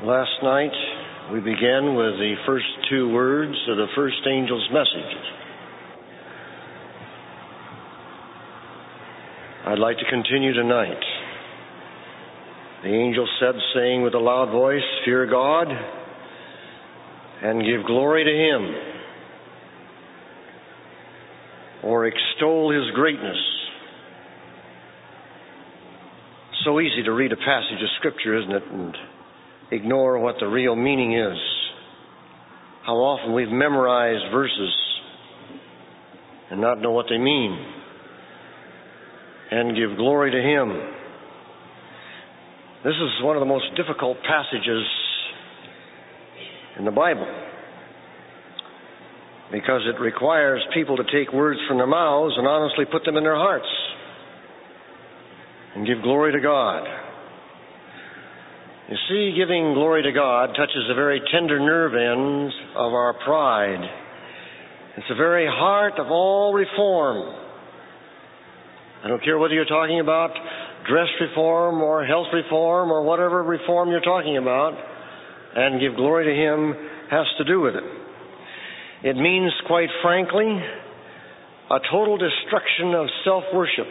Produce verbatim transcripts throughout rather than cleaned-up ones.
Last night, we began with the first two words of the first angel's message. I'd like to continue tonight. The angel said, saying with a loud voice, "Fear God and give glory to Him," or extol His greatness. So easy to read a passage of Scripture, isn't it, and ignore what the real meaning is. How often we've memorized verses and not know what they mean. And give glory to Him. This is one of the most difficult passages in the Bible, because it requires people to take words from their mouths and honestly put them in their hearts and give glory to God. You see, giving glory to God touches the very tender nerve ends of our pride. It's the very heart of all reform. I don't care whether you're talking about dress reform or health reform or whatever reform you're talking about, and give glory to Him has to do with it. It means, quite frankly, a total destruction of self-worship.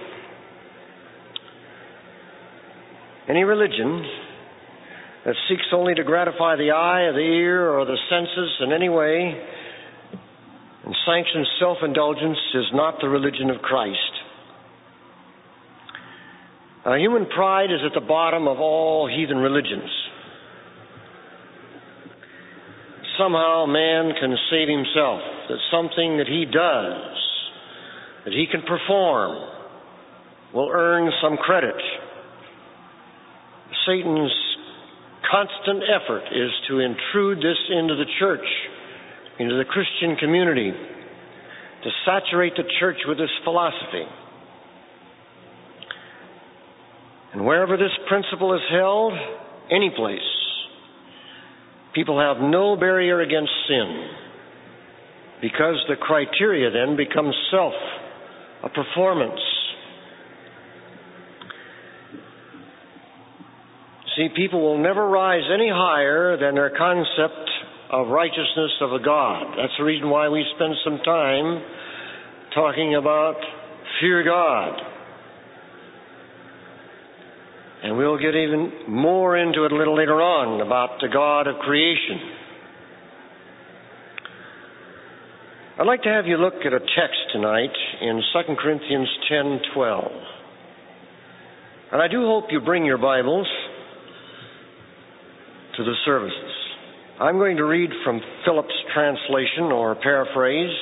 Any religion that seeks only to gratify the eye or the ear or the senses in any way and sanctions self-indulgence is not the religion of Christ. Now, human pride is at the bottom of all heathen religions. Somehow man can save himself, that something that he does, that he can perform, will earn some credit. Satan's constant effort is to intrude this into the church, into the Christian community, to saturate the church with this philosophy. And wherever this principle is held, any place, people have no barrier against sin, because the criteria then becomes self, a performance. See, people will never rise any higher than their concept of righteousness of a God. That's the reason why we spend some time talking about fear God. And we'll get even more into it a little later on about the God of creation. I'd like to have you look at a text tonight in Second Corinthians ten twelve. And I do hope you bring your Bibles to the services. I'm going to read from Phillips' translation or paraphrase.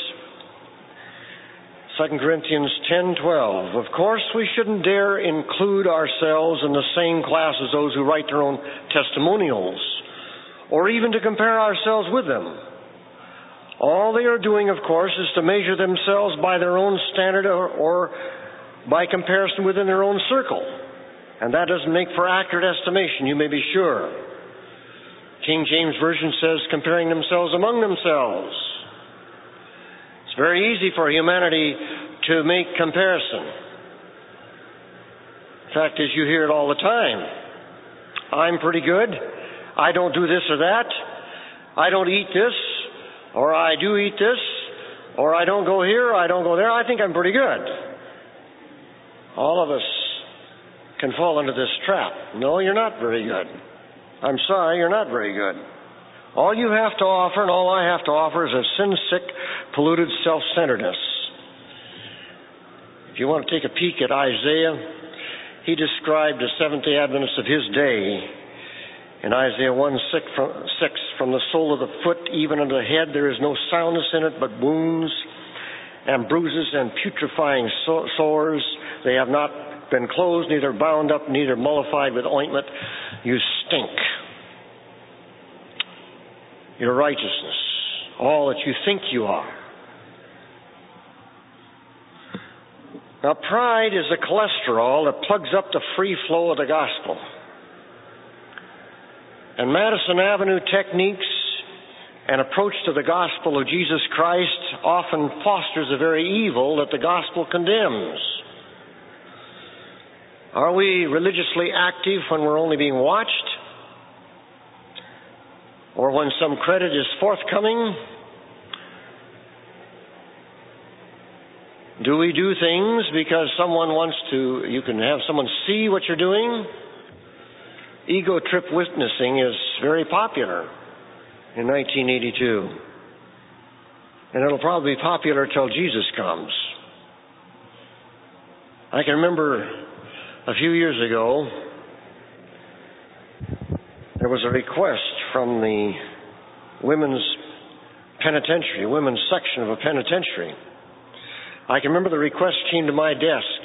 Second Corinthians ten twelve. Of course, we shouldn't dare include ourselves in the same class as those who write their own testimonials, or even to compare ourselves with them. All they are doing, of course, is to measure themselves by their own standard or, or by comparison within their own circle. And that doesn't make for accurate estimation, you may be sure. King James Version says comparing themselves among themselves. It's very easy for humanity to make comparison. In fact, as you hear it all the time, I'm pretty good. I don't do this or that. I don't eat this, or I do eat this, or I don't go here, or I don't go there. I think I'm pretty good. All of us can fall into this trap. No, you're not very good. I'm sorry, you're not very good. All you have to offer and all I have to offer is a sin-sick, polluted self-centeredness. If you want to take a peek at Isaiah, he described the Seventh-day Adventists of his day in Isaiah one six, from the sole of the foot even unto the head, there is no soundness in it, but wounds and bruises and putrefying sores. They have not been closed, neither bound up, neither mollified with ointment. You stink. Your righteousness, all that you think you are. Now, pride is a cholesterol that plugs up the free flow of the gospel. And Madison Avenue techniques and approach to the gospel of Jesus Christ often fosters the very evil that the gospel condemns. Are we religiously active when we're only being watched? or when some credit is forthcoming? Do we do things because someone wants to, you can have someone see what you're doing? Ego trip witnessing is very popular in nineteen eighty-two. And it'll probably be popular till Jesus comes. I can remember a few years ago, there was a request from the women's penitentiary, women's section of a penitentiary. I can remember the request came to my desk.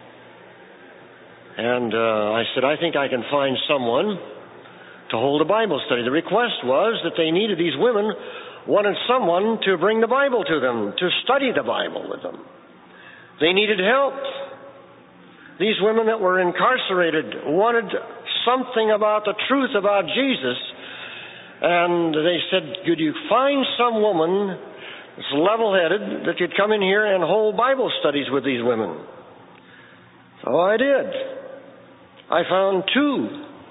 And uh, I said, I think I can find someone to hold a Bible study. The request was that they needed, these women wanted someone to bring the Bible to them, to study the Bible with them. They needed help. These women that were incarcerated wanted something about the truth about Jesus. And they said, could you find some woman that's level-headed that could come in here and hold Bible studies with these women? So I did. I found two.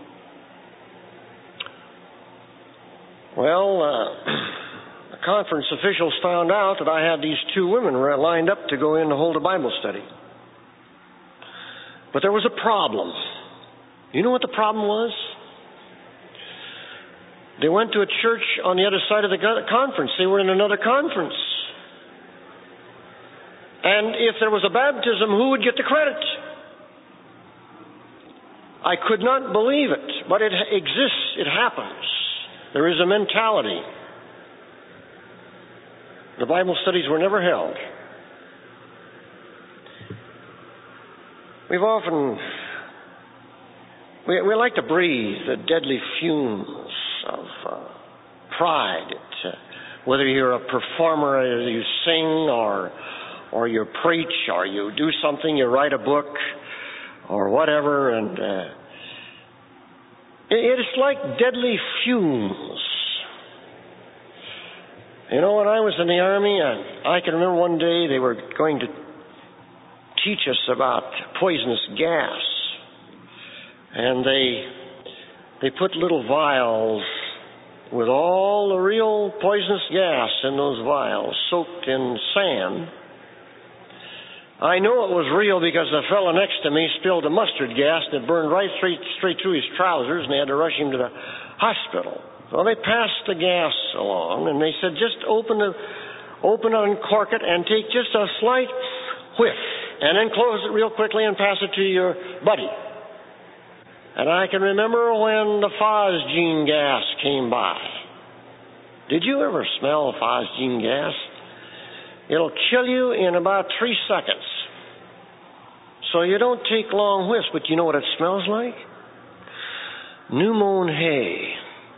Well, uh, the conference officials found out that I had these two women lined up to go in to hold a Bible study. But there was a problem. You know what the problem was? They went to a church on the other side of the conference. They were in another conference. And if there was a baptism, who would get the credit? I could not believe it, but it exists. It happens. There is a mentality. The Bible studies were never held. We've often, we, we like to breathe the deadly fumes of uh, pride. It, uh, whether you're a performer, uh, you sing, or or you preach, or you do something, you write a book, or whatever, and uh, it, it's like deadly fumes. You know, when I was in the Army, I, I can remember one day they were going to teach us about poisonous gas. And they they put little vials with all the real poisonous gas in those vials, soaked in sand. I know it was real because the fellow next to me spilled a mustard gas that burned right straight, straight through his trousers, and they had to rush him to the hospital. Well, they passed the gas along, and they said, just open the, open it and cork it, and take just a slight whiff, and then close it real quickly and pass it to your buddy. And I can remember when the phosgene gas came by. Did you ever smell phosgene gas? It'll kill you in about three seconds. So you don't take long whiffs, but you know what it smells like? New mown hay.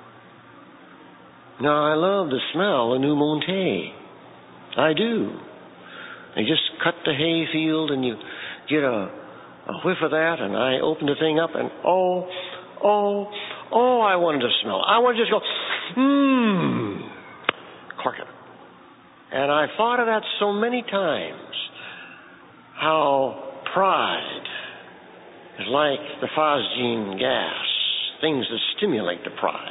Now, I love the smell of new mown hay. I do. You just cut the hay field and you get a, a whiff of that, and I opened the thing up, and oh, oh, oh, I wanted to smell it. I wanted to just go, mmm, cork it. And I thought of that so many times, how pride is like the phosgene gas, things that stimulate the pride.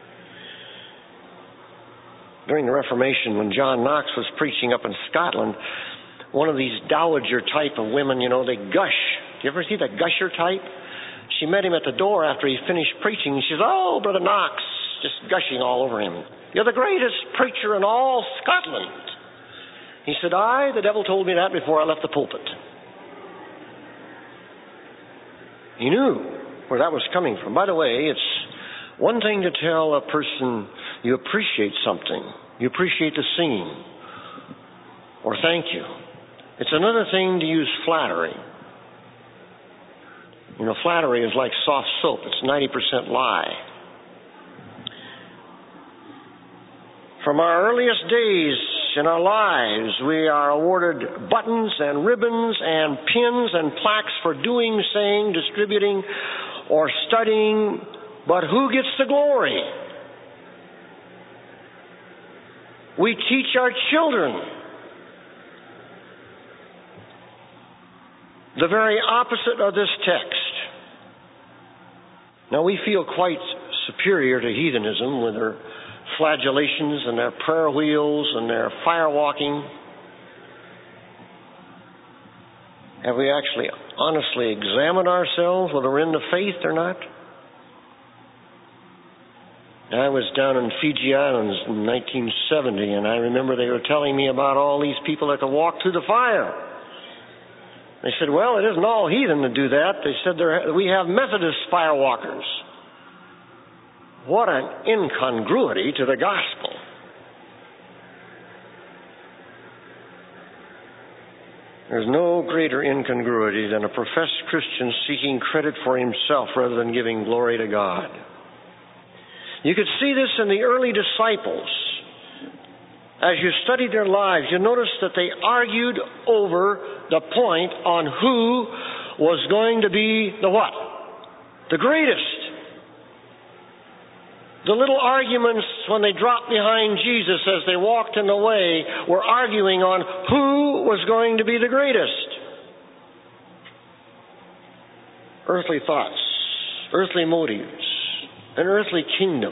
During the Reformation, when John Knox was preaching up in Scotland, one of these dowager type of women, you know, they gush. You ever see the gusher type? She met him at the door after he finished preaching. She says, oh, Brother Knox, just gushing all over him. You're the greatest preacher in all Scotland. He said, aye, the devil told me that before I left the pulpit. He knew where that was coming from. By the way, it's one thing to tell a person you appreciate something. You appreciate the singing. Or thank you. It's another thing to use flattery. You know, flattery is like soft soap. It's ninety percent lie. From our earliest days in our lives, we are awarded buttons and ribbons and pins and plaques for doing, saying, distributing, or studying. But who gets the glory? We teach our children the very opposite of this text. Now, we feel quite superior to heathenism with their flagellations and their prayer wheels and their fire walking? Have we actually honestly examined ourselves whether we're in the faith or not? I was down in Fiji Islands in nineteen seventy, and I remember they were telling me about all these people that could walk through the fire. They said, well, it isn't all heathen to do that. They said there, we have Methodist firewalkers. What an incongruity to the gospel. There's no greater incongruity than a professed Christian seeking credit for himself rather than giving glory to God. You could see this in the early disciples. As you studied their lives, you notice that they argued over the point on who was going to be the what? The greatest. The little arguments when they dropped behind Jesus as they walked in the way were arguing on who was going to be the greatest. Earthly thoughts, earthly motives, an earthly kingdom.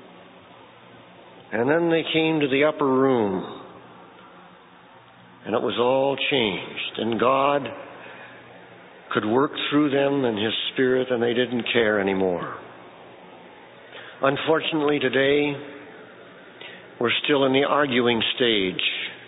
And then they came to the upper room, and it was all changed. And God could work through them and His Spirit, and they didn't care anymore. Unfortunately, today, we're still in the arguing stage,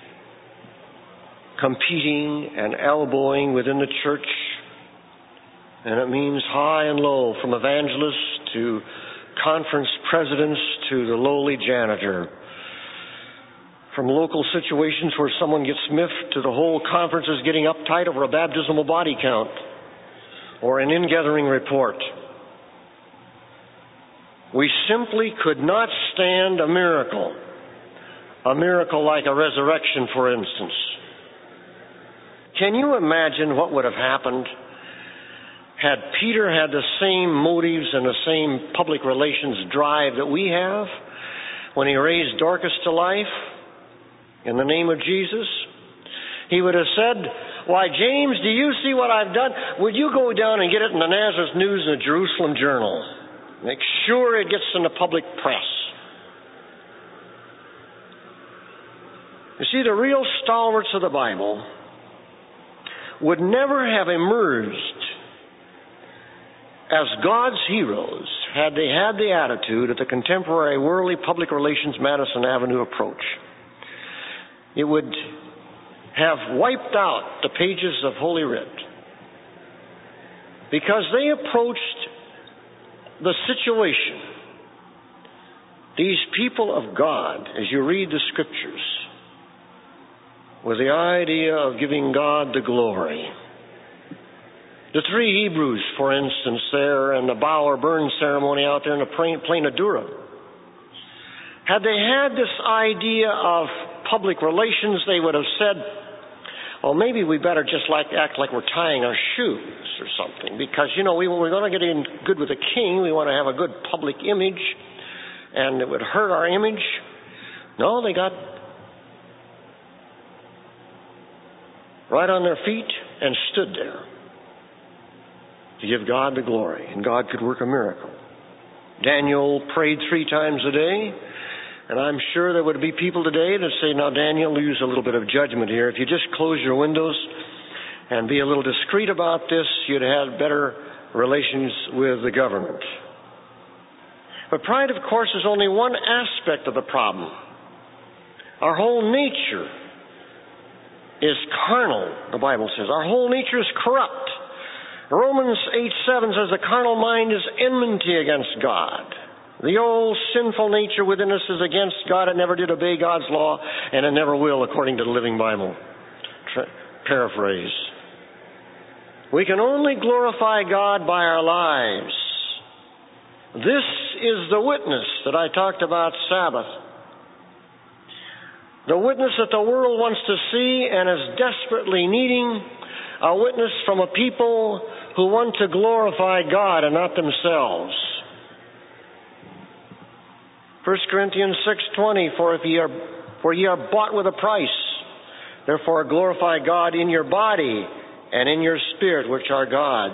competing and elbowing within the church, and it means high and low, from evangelists to conference presidents to the lowly janitor, from local situations where someone gets miffed to the whole conference is getting uptight over a baptismal body count or an ingathering report. We simply could not stand a miracle, a miracle like a resurrection, for instance. Can you imagine what would have happened had Peter had the same motives and the same public relations drive that we have when he raised Dorcas to life in the name of Jesus? He would have said, why, James, do you see what I've done? Would you go down and get it in the Nazareth News and the Jerusalem Journal? Make sure it gets in the public press. You see, the real stalwarts of the Bible would never have emerged as God's heroes had they had the attitude of the contemporary worldly public relations Madison Avenue approach. It would have wiped out the pages of Holy Writ because they approached the situation, these people of God, as you read the Scriptures, with the idea of giving God the glory. The three Hebrews, for instance, there in the bow or burn ceremony out there in the plain of Dura, had they had this idea of public relations, they would have said, well, maybe we better just like act like we're tying our shoes or something, because, you know, we, we're going to get in good with the king. We want to have a good public image, and it would hurt our image. No, they got right on their feet and stood there to give God the glory, and God could work a miracle. Daniel prayed three times a day. And I'm sure there would be people today that say, now, Daniel, use a little bit of judgment here. If you just close your windows and be a little discreet about this, you'd have better relations with the government. But pride, of course, is only one aspect of the problem. Our whole nature is carnal, the Bible says. Our whole nature is corrupt. Romans eight seven says the carnal mind is enmity against God. The old sinful nature within us is against God. It never did obey God's law, and it never will, according to the Living Bible. Tra- paraphrase. We can only glorify God by our lives. This is the witness that I talked about Sabbath. The witness that the world wants to see and is desperately needing, a witness from a people who want to glorify God and not themselves. First Corinthians six twenty, for if ye are for ye are bought with a price, therefore glorify God in your body and in your spirit, which are God's.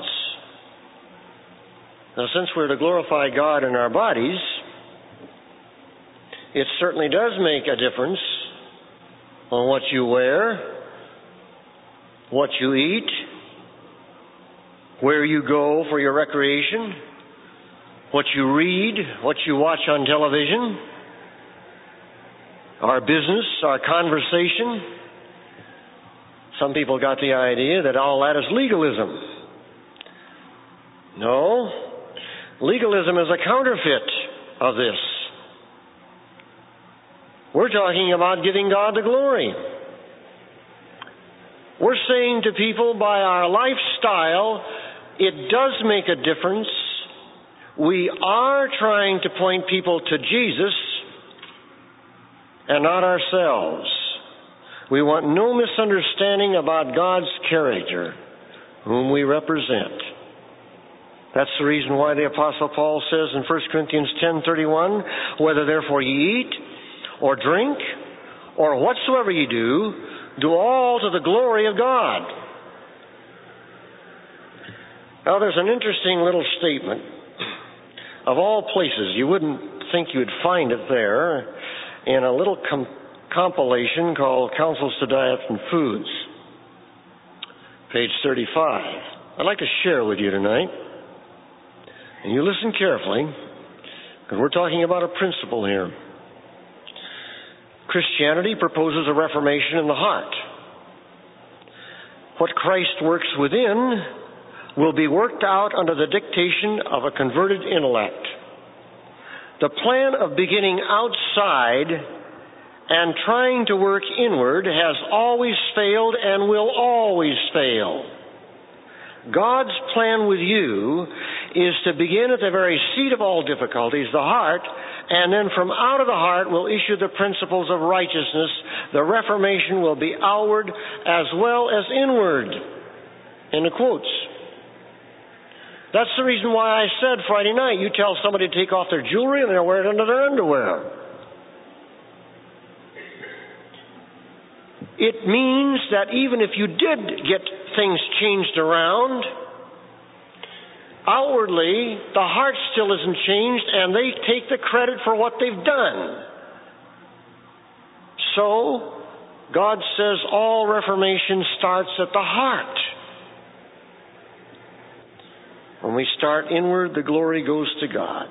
Now, since we're to glorify God in our bodies, it certainly does make a difference on what you wear, what you eat, where you go for your recreation, what you read, what you watch on television, our business, our conversation. Some people got the idea that all that is legalism. No, legalism is a counterfeit of this. We're talking about giving God the glory. We're saying to people by our lifestyle, it does make a difference. We are trying to point people to Jesus and not ourselves. We want no misunderstanding about God's character, whom we represent. That's the reason why the Apostle Paul says in First Corinthians ten thirty-one, whether therefore ye eat or drink or whatsoever ye do, do all to the glory of God. Now there's an interesting little statement. Of all places, you wouldn't think you'd find it there, in a little com- compilation called Counsels to Diet and Foods, page thirty-five. I'd like to share with you tonight. And you listen carefully, because we're talking about a principle here. Christianity proposes a reformation in the heart. What Christ works within will be worked out under the dictation of a converted intellect. The plan of beginning outside and trying to work inward has always failed and will always fail. God's plan with you is to begin at the very seat of all difficulties, the heart, and then from out of the heart will issue the principles of righteousness. The reformation will be outward as well as inward. In the quotes. That's the reason why I said Friday night, you tell somebody to take off their jewelry and they'll wear it under their underwear. It means that even if you did get things changed around, outwardly, the heart still isn't changed, and they take the credit for what they've done. So, God says all reformation starts at the heart. When we start inward, the glory goes to God.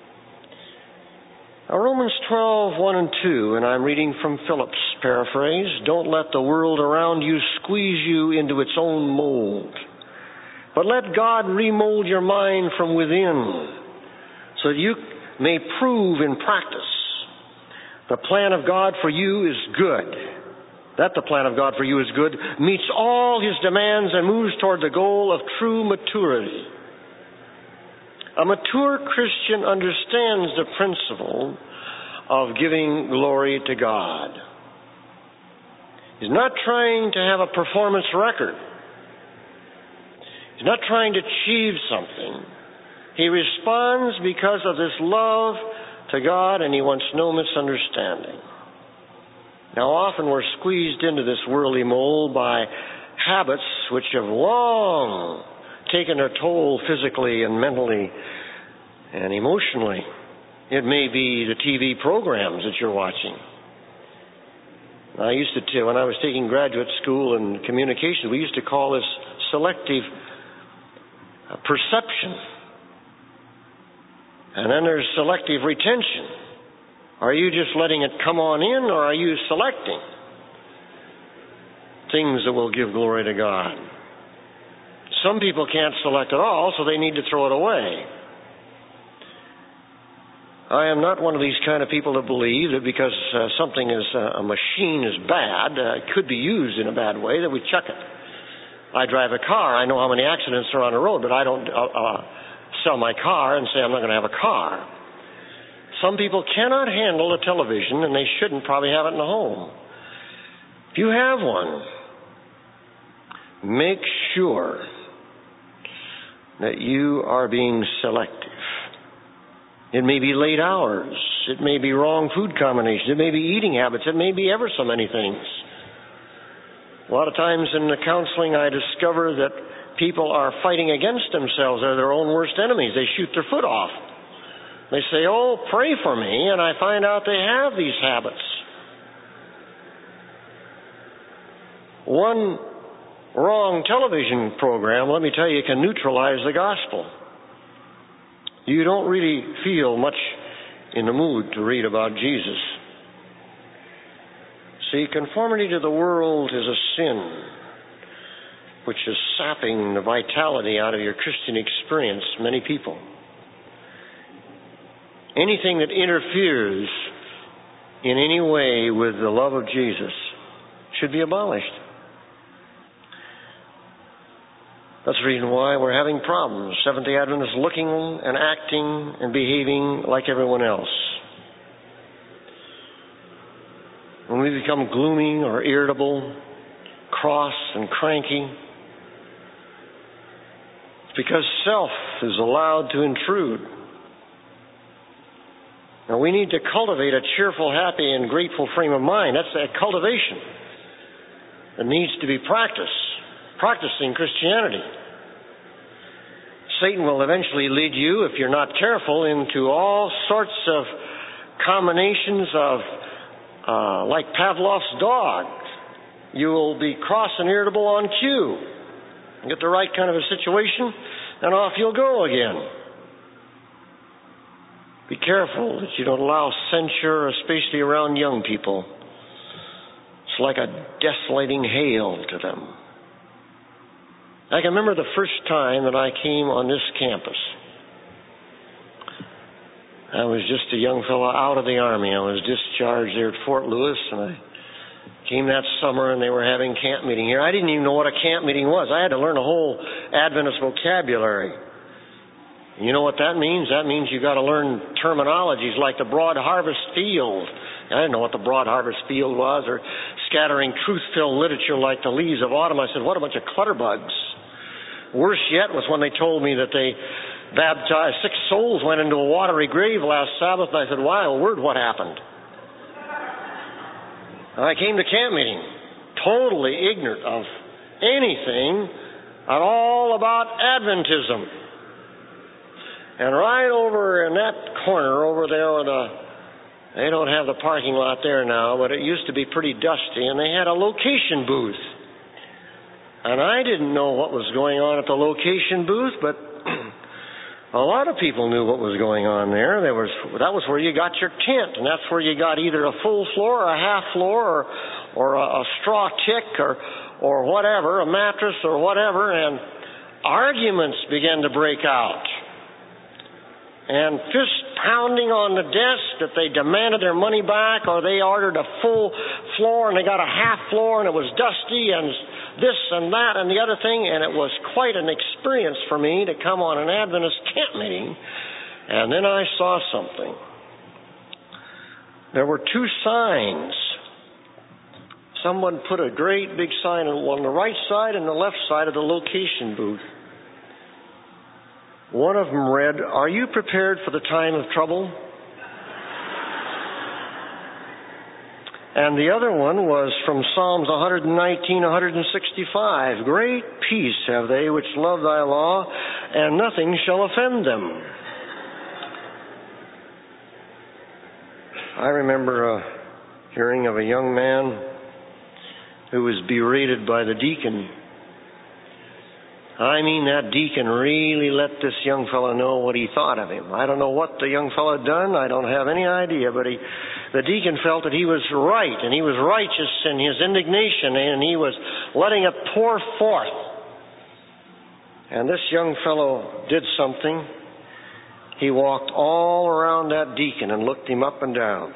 Now, Romans twelve, one and two, and I'm reading from Phillips' paraphrase, don't let the world around you squeeze you into its own mold. But let God remold your mind from within so that you may prove in practice the plan of God for you is good. That the plan of God for you is good, meets all His demands and moves toward the goal of true maturity. A mature Christian understands the principle of giving glory to God. He's not trying to have a performance record. He's not trying to achieve something. He responds because of this love to God, and he wants no misunderstanding. Now, often we're squeezed into this worldly mold by habits which have long taken their toll physically and mentally and emotionally. It may be the T V programs that you're watching. I used to, t- when I was taking graduate school in communication, we used to call this selective perception. And then there's selective retention. Are you just letting it come on in, or are you selecting things that will give glory to God? Some people can't select at all, so they need to throw it away. I am not one of these kind of people that believe that because uh, something is, uh, a machine is bad, uh, it could be used in a bad way, that we chuck it. I drive a car. I know how many accidents are on the road, but I don't uh, uh, sell my car and say I'm not going to have a car. Some people cannot handle a television, and they shouldn't probably have it in the home. If you have one, make sure that you are being selective. It may be late hours. It may be wrong food combinations. It may be eating habits. It may be ever so many things. A lot of times in the counseling, I discover that people are fighting against themselves. They're their own worst enemies. They shoot their foot off. They say, oh, pray for me, and I find out they have these habits. One wrong television program, let me tell you, can neutralize the gospel. You don't really feel much in the mood to read about Jesus. See, conformity to the world is a sin which is sapping the vitality out of your Christian experience, many people. Anything that interferes in any way with the love of Jesus should be abolished. That's the reason why we're having problems. Seventh-day Adventists looking and acting and behaving like everyone else. When we become gloomy or irritable, cross and cranky, it's because self is allowed to intrude. Now, we need to cultivate a cheerful, happy, and grateful frame of mind. That's a cultivation that needs to be practiced, practicing Christianity. Satan will eventually lead you, if you're not careful, into all sorts of combinations of, uh, like Pavlov's dog. You will be cross and irritable on cue. Get the right kind of a situation, and off you'll go again. Be careful that you don't allow censure, especially around young people. It's like a desolating hail to them. I can remember the first time that I came on this campus. I was just a young fellow out of the Army. I was discharged there at Fort Lewis, and I came that summer, and they were having camp meeting here. I didn't even know what a camp meeting was. I had to learn a whole Adventist vocabulary. You know what that means? That means you got to learn terminologies like the broad harvest field. I didn't know what the broad harvest field was, or scattering truth-filled literature like the leaves of autumn. I said, what a bunch of clutterbugs. Worse yet was when they told me that they baptized, six souls went into a watery grave last Sabbath, and I said, wow, word, what happened? And I came to camp meeting, totally ignorant of anything at all about Adventism. And right over in that corner over there where the, they don't have the parking lot there now, but it used to be pretty dusty, and they had a location booth. And I didn't know what was going on at the location booth, but a lot of people knew what was going on there. There was, that was where you got your tent, and that's where you got either a full floor or a half floor or, or a, a straw tick or, or whatever, a mattress or whatever, and arguments began to break out. And fist pounding on the desk that they demanded their money back, or they ordered a full floor and they got a half floor and it was dusty and this and that and the other thing. And it was quite an experience for me to come on an Adventist camp meeting. And then I saw something. There were two signs. Someone put a great big sign on the right side and the left side of the location booth. One of them read, "Are you prepared for the time of trouble?" And the other one was from Psalms one nineteen, one sixty-five. "Great peace have they which love thy law, and nothing shall offend them." I remember uh, hearing of a young man who was berated by the deacon. I mean, that deacon really let this young fellow know what he thought of him. I don't know what the young fellow had done. I don't have any idea. But he, the deacon felt that he was right, and he was righteous in his indignation, and he was letting it pour forth. And this young fellow did something. He walked all around that deacon and looked him up and down.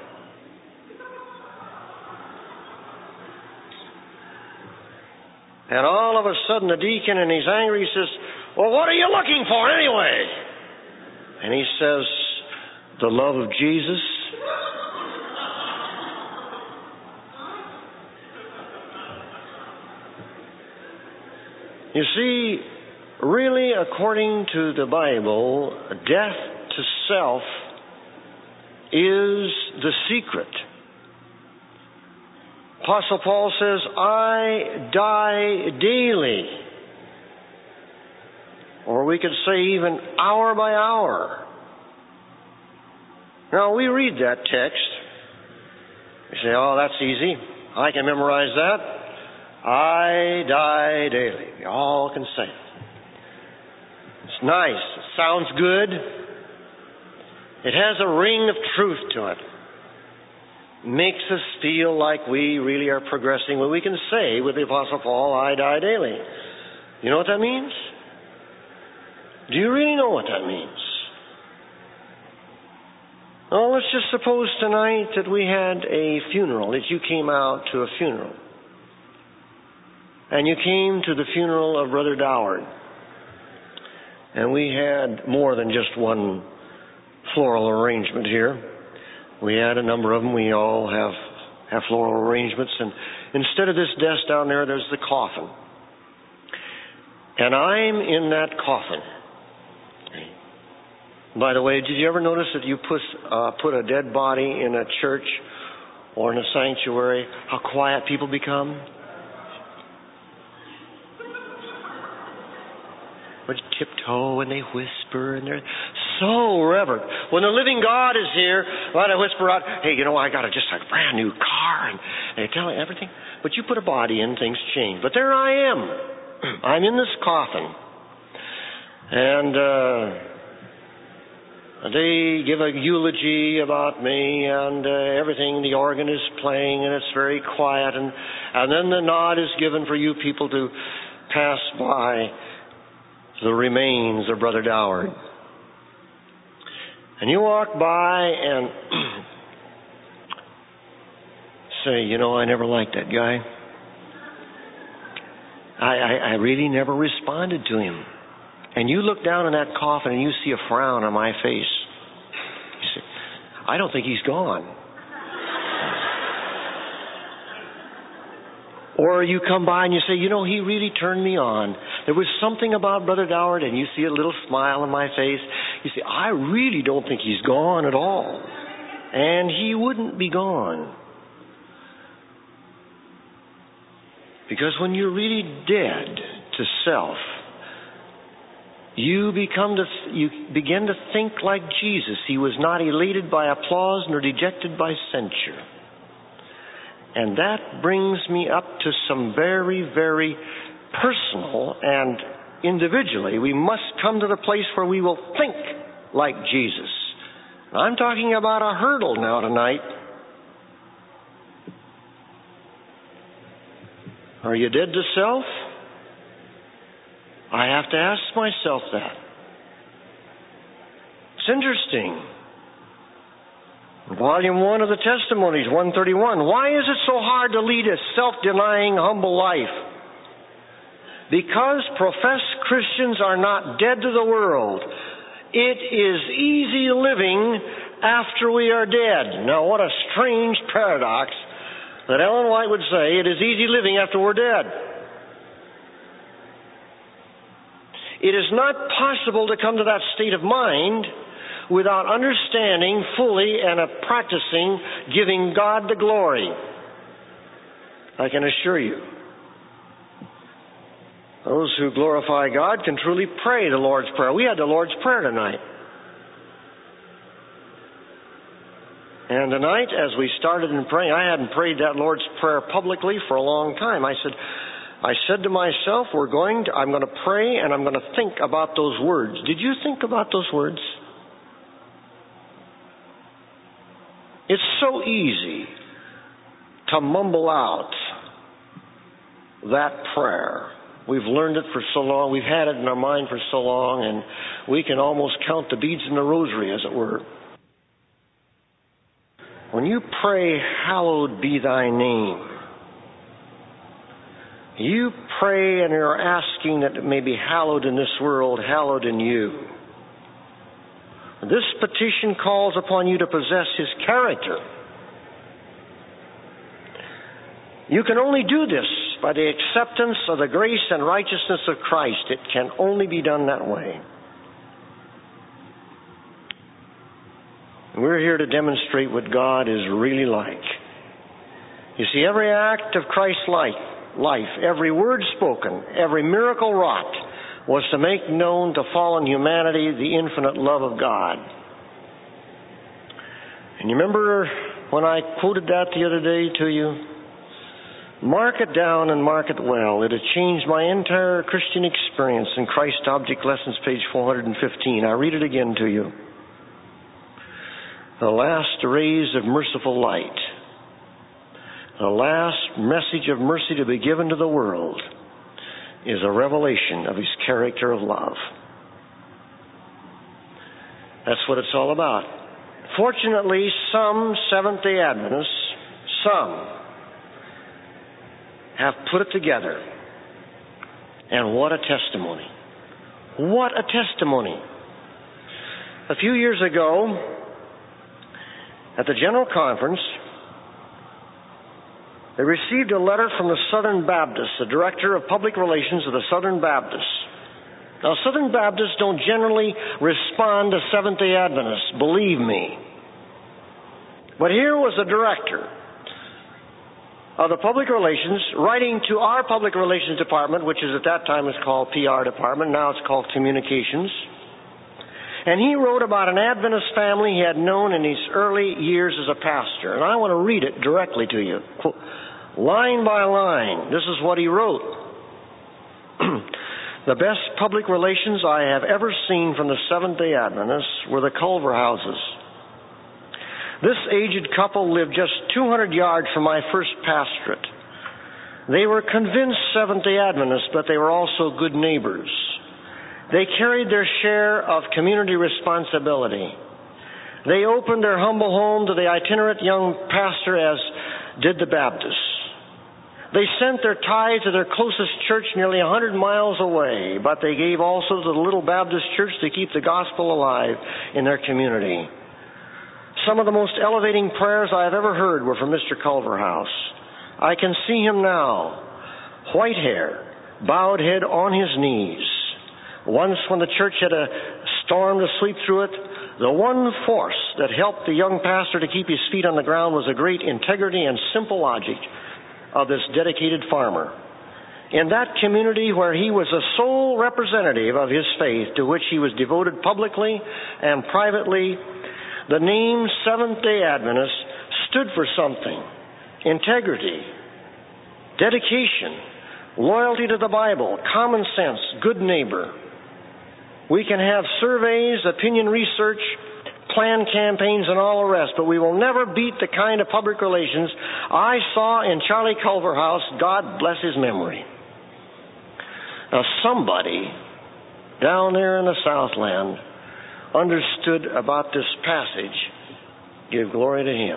And all of a sudden the deacon, and he's angry, he says, "Well, what are you looking for anyway?" And he says, "The love of Jesus." You see, really, according to the Bible, death to self is the secret. Apostle Paul says, "I die daily." Or we could say even hour by hour. Now, we read that text. We say, oh, that's easy. I can memorize that. I die daily. We all can say it. It's nice. It sounds good. It has a ring of truth to it. It makes us feel like we really are progressing when we can say with the Apostle Paul, I die daily. You know what that means? Do you really know what that means? Well, let's just suppose tonight that we had a funeral, that you came out to a funeral. And you came to the funeral of Brother Doward. And we had more than just one floral arrangement here. We had a number of them. We all have, have floral arrangements. And instead of this desk down there, there's the coffin. And I'm in that coffin. By the way, did you ever notice that you put, uh, put a dead body in a church or in a sanctuary, how quiet people become? They tiptoe and they whisper and they're so reverent. When the living God is here, why do I whisper out, hey, you know, I got a, just a brand new car, and they tell me everything. But you put a body in, things change. But there I am. I'm in this coffin. And uh, they give a eulogy about me and uh, everything. The organ is playing and it's very quiet. And, and then the nod is given for you people to pass by the remains of Brother Doward. And you walk by and say, you know, I never liked that guy. I, I, I really never responded to him. And you look down in that coffin and you see a frown on my face. You say, I don't think he's gone. Or you come by and you say, you know, he really turned me on. There was something about Brother Doward, and you see a little smile on my face. You say, I really don't think he's gone at all. And he wouldn't be gone. Because when you're really dead to self, you become to, you begin to think like Jesus. He was not elated by applause nor dejected by censure. And that brings me up to some very, very personal and individually, we must come to the place where we will think like Jesus. I'm talking about a hurdle now tonight. Are you dead to self? I have to ask myself that. It's interesting. Volume one of the Testimonies, one thirty-one. Why is it so hard to lead a self-denying, humble life? Because professed Christians are not dead to the world. It is easy living after we are dead. Now, what a strange paradox that Ellen White would say, it is easy living after we're dead. It is not possible to come to that state of mind without understanding fully and practicing giving God the glory. I can assure you, those who glorify God can truly pray the Lord's Prayer. We had the Lord's Prayer tonight. And tonight, as we started in praying, I hadn't prayed that Lord's Prayer publicly for a long time. I said, I said to myself, we're going to, I'm going to pray and I'm going to think about those words. Did you think about those words? It's so easy to mumble out that prayer. We've learned it for so long. We've had it in our mind for so long, and we can almost count the beads in the rosary, as it were. When you pray, hallowed be thy name, you pray and you're asking that it may be hallowed in this world, hallowed in you. This petition calls upon you to possess His character. You can only do this by the acceptance of the grace and righteousness of Christ. It can only be done that way. We're here to demonstrate what God is really like. You see, every act of Christ's life, every word spoken, every miracle wrought, was to make known to fallen humanity the infinite love of God. And you remember when I quoted that the other day to you? Mark it down and mark it well. It has changed my entire Christian experience in Christ Object Lessons, page four hundred fifteen. I read it again to you. The last rays of merciful light, the last message of mercy to be given to the world, is a revelation of His character of love. That's what it's all about. Fortunately, some Seventh-day Adventists, some, have put it together. And what a testimony. What a testimony. A few years ago, at the General Conference, they received a letter from the Southern Baptists, the Director of Public Relations of the Southern Baptists. Now, Southern Baptists don't generally respond to Seventh-day Adventists, believe me. But here was a director of the Public Relations writing to our Public Relations Department, which is at that time was called P R Department, now it's called Communications. And he wrote about an Adventist family he had known in his early years as a pastor. And I want to read it directly to you, line by line. This is what he wrote. The best public relations I have ever seen from the Seventh-day Adventists were the Culver houses. This aged couple lived just two hundred yards from my first pastorate. They were convinced Seventh-day Adventists, but they were also good neighbors. They carried their share of community responsibility. They opened their humble home to the itinerant young pastor, as did the Baptists. They sent their tithe to their closest church nearly a hundred miles away, but they gave also to the little Baptist church to keep the gospel alive in their community. Some of the most elevating prayers I have ever heard were from Mister Culverhouse. I can see him now, white hair, bowed head on his knees. Once when the church had a storm to sweep through it, the one force that helped the young pastor to keep his feet on the ground was the great integrity and simple logic of this dedicated farmer. In that community where he was the sole representative of his faith, to which he was devoted publicly and privately, the name Seventh-day Adventist stood for something: integrity, dedication, loyalty to the Bible, common sense, good neighbor. We can have surveys, opinion research, plan campaigns, and all the rest, but we will never beat the kind of public relations I saw in Charlie Culverhouse, God bless his memory. Now, somebody down there in the Southland understood about this passage. Give glory to Him.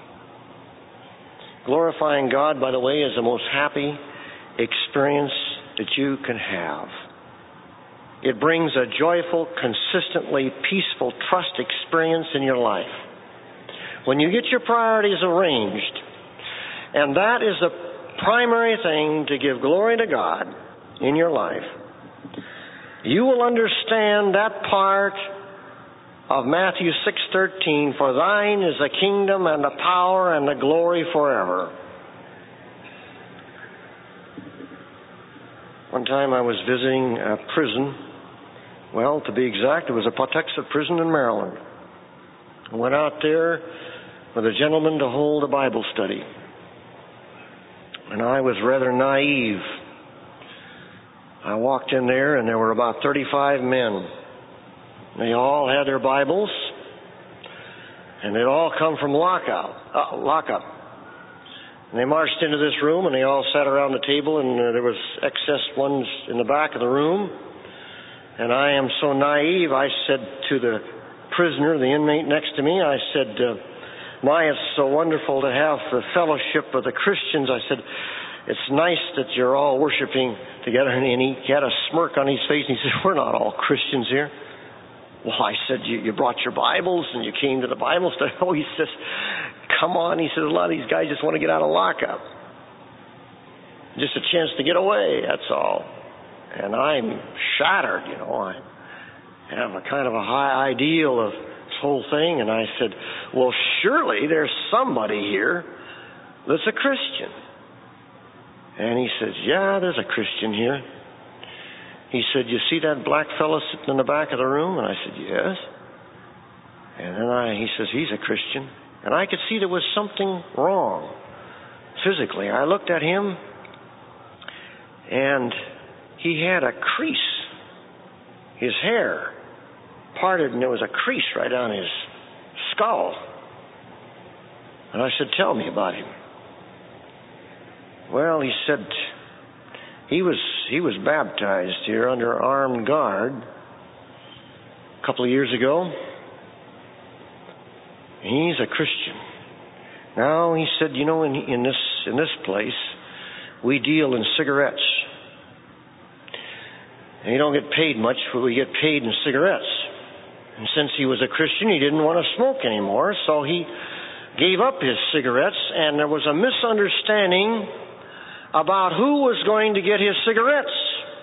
Glorifying God, by the way, is the most happy experience that you can have. It brings a joyful, consistently peaceful trust experience in your life. When you get your priorities arranged, and that is the primary thing to give glory to God in your life, you will understand that part of Matthew six thirteen, for thine is the kingdom and the power and the glory forever. One time I was visiting a prison. Well, to be exact, it was a Pawtuxet prison in Maryland. I went out there with a gentleman to hold a Bible study. And I was rather naive. I walked in there and there were about thirty-five men. They all had their Bibles, and they'd all come from lockout, uh, lockup. And they marched into this room, and they all sat around the table, and uh, there was excess ones in the back of the room. And I am so naive, I said to the prisoner, the inmate next to me, I said, uh, my, it's so wonderful to have the fellowship of the Christians. I said, it's nice that you're all worshiping together. And he had a smirk on his face, and he said, we're not all Christians here. Well, I said, you, you brought your Bibles and you came to the Bible study. Oh, he says, come on. He says, a lot of these guys just want to get out of lockup. Just a chance to get away, that's all. And I'm shattered, you know. I have a kind of a high ideal of this whole thing. And I said, well, surely there's somebody here that's a Christian. And he says, yeah, there's a Christian here. He said, you see that black fellow sitting in the back of the room? And I said, yes. And then I, he says, he's a Christian. And I could see there was something wrong physically. I looked at him, and he had a crease. His hair parted, and there was a crease right on his skull. And I said, tell me about him. Well, he said he was he was baptized here under armed guard a couple of years ago. He's a Christian. Now, he said, you know, in, in this in this place, we deal in cigarettes. And you don't get paid much, but we get paid in cigarettes. And since he was a Christian, he didn't want to smoke anymore, so he gave up his cigarettes, and there was a misunderstanding about who was going to get his cigarettes.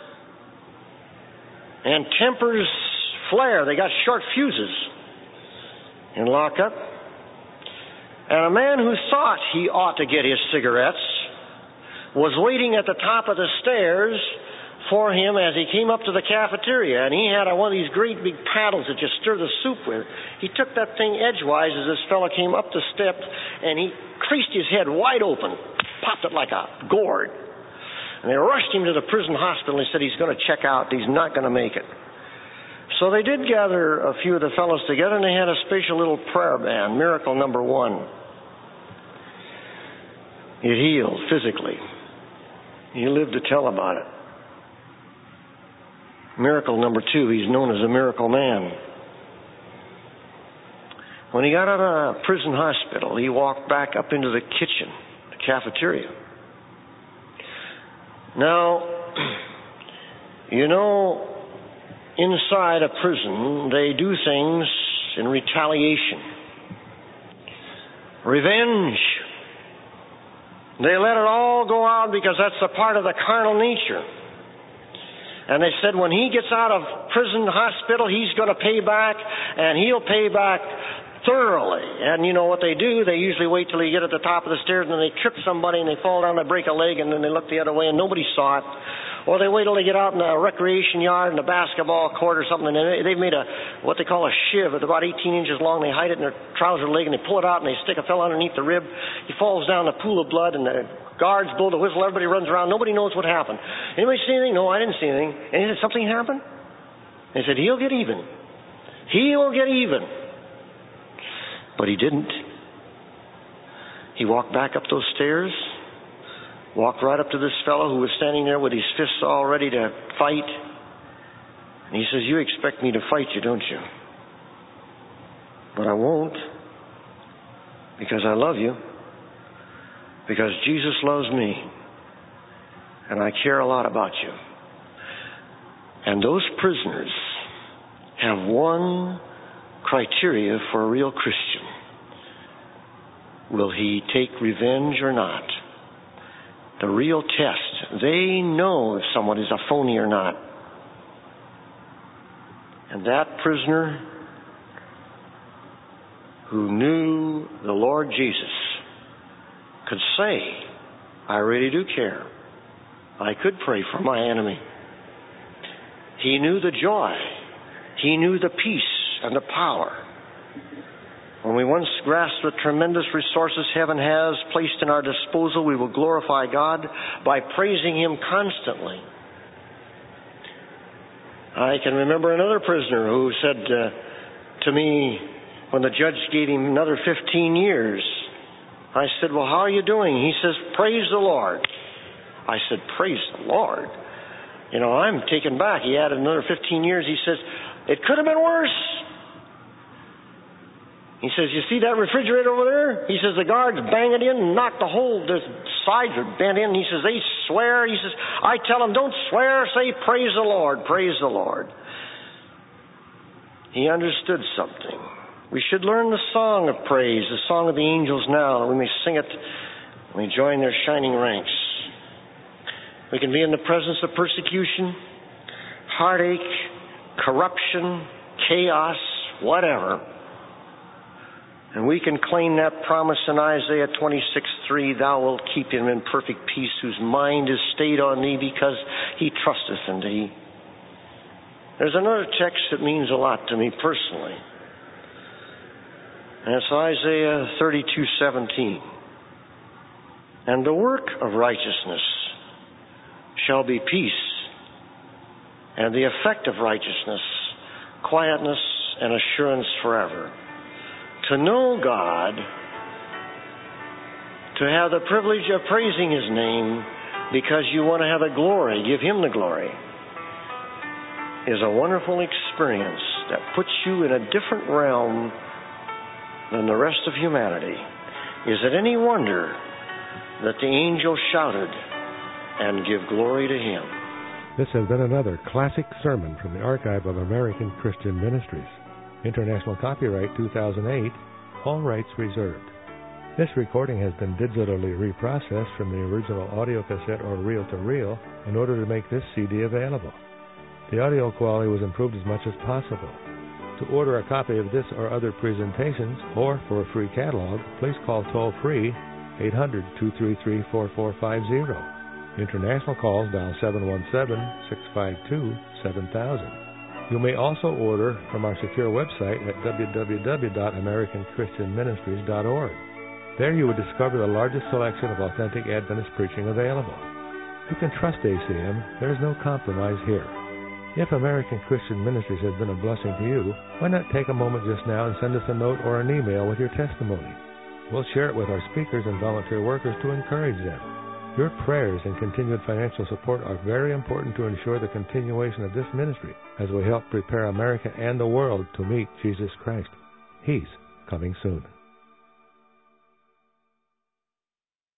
And tempers flare. They got short fuses in lockup. And a man who thought he ought to get his cigarettes was waiting at the top of the stairs for him as he came up to the cafeteria. And he had a, one of these great big paddles that you stir the soup with. He took that thing edgewise as this fellow came up the steps, and he creased his head wide open, popped it like a gourd. And they rushed him to the prison hospital. He said he's going to check out. He's not going to make it. So they did gather a few of the fellows together, and they had a special little prayer band, Miracle Number One. It healed physically. He lived to tell about it. Miracle Number Two, he's known as a miracle man. When he got out of a prison hospital, he walked back up into the kitchen, the cafeteria. Now, you know, inside a prison, they do things in retaliation. Revenge. They let it all go out because that's a part of the carnal nature. And they said when he gets out of prison hospital, he's going to pay back, and he'll pay back thoroughly. And you know what they do? They usually wait till they get at the top of the stairs, and then they trip somebody, and they fall down, they break a leg, and then they look the other way, and nobody saw it. Or they wait till they get out in the recreation yard, in the basketball court or something, and they've made a what they call a shiv. It's about eighteen inches long. They hide it in their trouser leg, and they pull it out, and they stick a fellow underneath the rib. He falls down in a pool of blood, and the guards blow the whistle. Everybody runs around. Nobody knows what happened. Anybody see anything? No, I didn't see anything. And he said, something happened? They said, he'll get even. He'll get even. But he didn't. He walked back up those stairs, walked right up to this fellow who was standing there with his fists all ready to fight. And he says, you expect me to fight you, don't you? But I won't. Because I love you. Because Jesus loves me. And I care a lot about you. And those prisoners have one criteria for a real Christian. Will he take revenge or not? The real test. They know if someone is a phony or not. And that prisoner who knew the Lord Jesus could say, I really do care. I could pray for my enemy. He knew the joy. He knew the peace and the power. When we once grasp the tremendous resources heaven has placed in our disposal, we will glorify God by praising Him constantly. I can remember another prisoner who said uh, to me when the judge gave him another fifteen years, I said, well, how are you doing? He says, praise the Lord. I said, praise the Lord. You know, I'm taken back. He added another fifteen years. He says, it could have been worse. He says, you see that refrigerator over there? He says, the guards bang it in and knock the whole, the sides are bent in. He says, they swear. He says, I tell them, don't swear. Say, praise the Lord. Praise the Lord. He understood something. We should learn the song of praise, the song of the angels now, that we may sing it when we join their shining ranks. We can be in the presence of persecution, heartache, corruption, chaos, whatever. And we can claim that promise in Isaiah twenty-six three, thou wilt keep him in perfect peace, whose mind is stayed on thee, because he trusteth in thee. There's another text that means a lot to me personally. And it's Isaiah thirty-two seventeen. And the work of righteousness shall be peace, and the effect of righteousness, quietness and assurance forever. To know God, to have the privilege of praising His name because you want to have the glory, give Him the glory, is a wonderful experience that puts you in a different realm than the rest of humanity. Is it any wonder that the angels shouted and give glory to Him? This has been another classic sermon from the Archive of American Christian Ministries. International copyright two thousand eight, all rights reserved. This recording has been digitally reprocessed from the original audio cassette or reel-to-reel in order to make this C D available. The audio quality was improved as much as possible. To order a copy of this or other presentations, or for a free catalog, please call toll-free eight hundred, two three three, four four five zero. International calls dial seven one seven, six five two, seven thousand. You may also order from our secure website at w w w dot american christian ministries dot org. There you will discover the largest selection of authentic Adventist preaching available. You can trust A C M. There is no compromise here. If American Christian Ministries has been a blessing to you, why not take a moment just now and send us a note or an email with your testimony? We'll share it with our speakers and volunteer workers to encourage them. Your prayers and continued financial support are very important to ensure the continuation of this ministry as we help prepare America and the world to meet Jesus Christ. He's coming soon.